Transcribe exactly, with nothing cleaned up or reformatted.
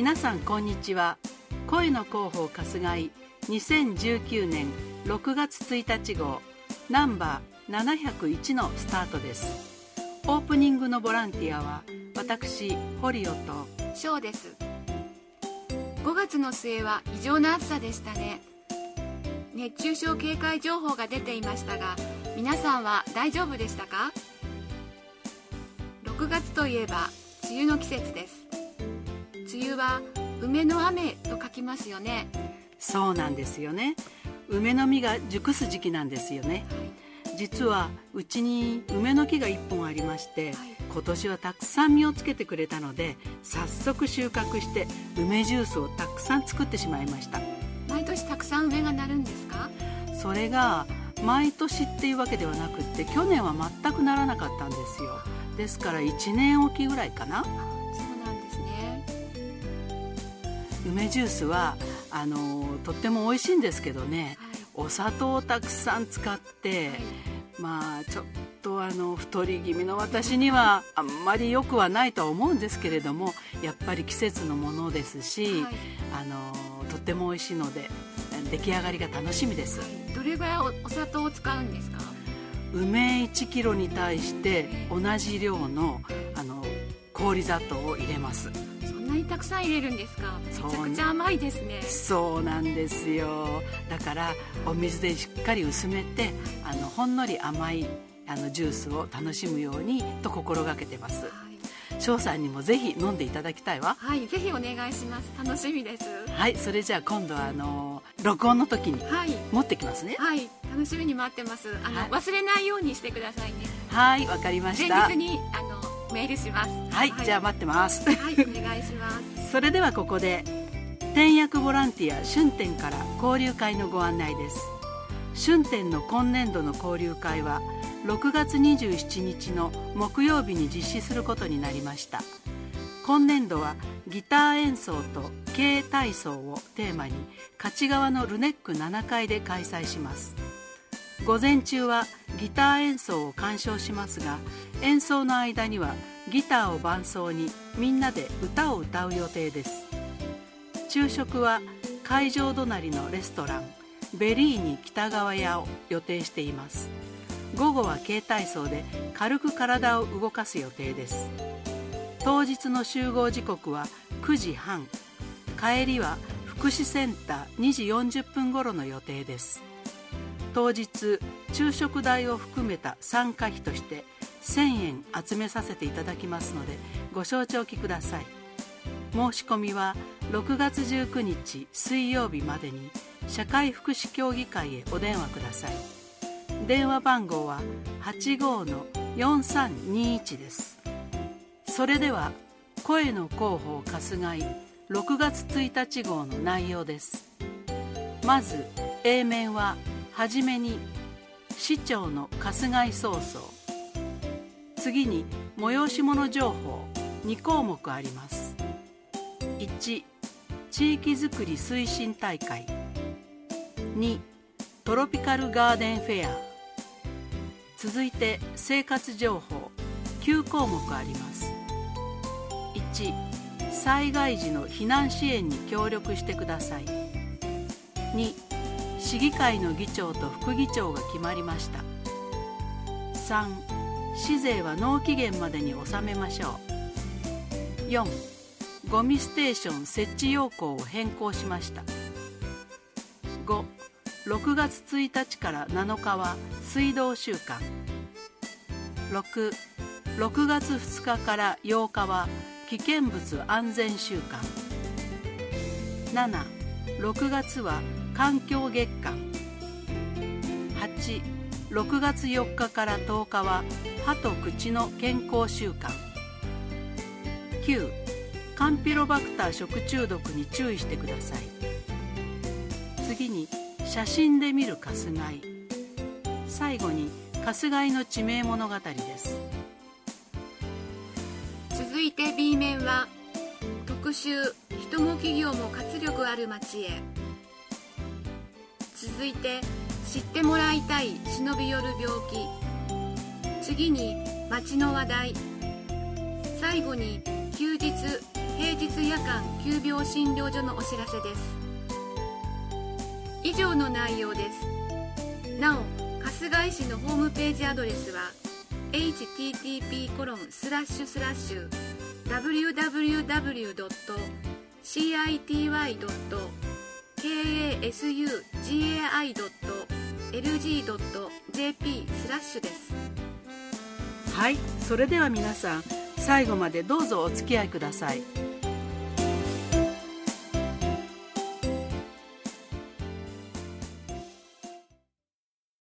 皆さんこんにちは。声の広報春日井にせんじゅうきゅうねんろくがつついたち号ナンバーななひゃくいちのスタートです。オープニングのボランティアは私堀尾とショーです。ごがつの末は異常な暑さでしたね。熱中症警戒情報が出ていましたが、皆さんは大丈夫でしたか？ろくがつといえば梅雨の季節です。梅雨は梅の雨と書きますよね。 そうなんですよね。梅の実が熟す時期なんですよね、はい、実はうちに梅の木がいっぽんありまして、はい、今年はたくさん実をつけてくれたので、早速収穫して梅ジュースをたくさん作ってしまいました。 毎年たくさん梅がなるんですか？ それが毎年っていうわけではなくって、去年は全くならなかったんですよ。ですからいちねんおきぐらいかな。 そうなんですね。 梅ジュースはあのとっても美味しいんですけどね、はい、お砂糖をたくさん使って、はい、まあちょっとあの太り気味の私にはあんまり良くはないとは思うんですけれども、やっぱり季節のものですし、はい、あのとっても美味しいので出来上がりが楽しみです。 どれぐらい お, お砂糖を使うんですか？ 梅いちキロに対して同じ量の、あの氷砂糖を入れます。 そんなにたくさん入れるんですか？めちゃくちゃ甘いですね。 そうなんですよ。だからお水でしっかり薄めて、あのほんのり甘いあのジュースを楽しむようにと心がけてます。はい、翔さんにもぜひ飲んでいただきたいわ。 はい、ぜひお願いします。楽しみです。 はい、それじゃあ今度はあの録音の時に持ってきますね。 はい、はい、楽しみに待ってます。あの、はい、忘れないようにしてくださいね。 はい、わかりました。 前日にあのメールします。 はい、はい、じゃあ待ってます。 はい、お願いします。 それではここで転訳ボランティア春天から交流会のご案内です。春天の今年度の交流会はろくがつにじゅうしちにちの木曜日に実施することになりました。今年度はギター演奏と軽体操をテーマに勝川のルネックななかいで開催します。午前中はギター演奏を鑑賞しますが、演奏の間にはギターを伴奏にみんなで歌を歌う予定です。昼食は会場隣のレストランベリーニ北川屋を予定しています。午後は軽体操で軽く体を動かす予定です。当日の集合時刻はくじはん、帰りは福祉センターにじよんじゅっぷん頃の予定です。当日昼食代を含めた参加費としてせんえん集めさせていただきますので、ご承知おきください。申し込みはろくがつじゅうくにち水曜日までに社会福祉協議会へお電話ください。電話番号は はちごーのよんさんにいち です。それでは声の広報春日井ろくがつついたち号の内容です。まず A 面ははじめに市長の春日井早々、次に催し物情報にこうもくあります。いち、地域づくり推進大会。に、トロピカルガーデンフェア。続いて生活情報きゅうこうもくあります。いち、災害時の避難支援に協力してください。に、市議会の議長と副議長が決まりました。さん、市税は納期限までに納めましょう。よん、ゴミステーション設置要項を変更しました。ご、ろくがつついたちからなのかは水道週間。ろく、ろくがつふつかからようかは危険物安全週間。なな、ろくがつは環境月間。はち、ろくがつよっかからとおかは歯と口の健康週間。きゅう、カンピロバクター食中毒に注意してください。次に写真で見る春日井。最後に春日井の地名物語です。 続いて B 面は特集人も企業も活力ある街へ。続いて知ってもらいたい忍び寄る病気。次に街の話題。 最後に休日・平日夜間急病診療所のお知らせです。以上の内容です。なお、春日井市のホームページアドレスは エイチティーティーピーコロンスラッシュスラッシュダブリューダブリューダブリュードットシーアイティーワイドットケーエーエスユージェーアイドットエルジードットジェーピースラッシュです。 はい、それでは皆さん、最後までどうぞお付き合いください。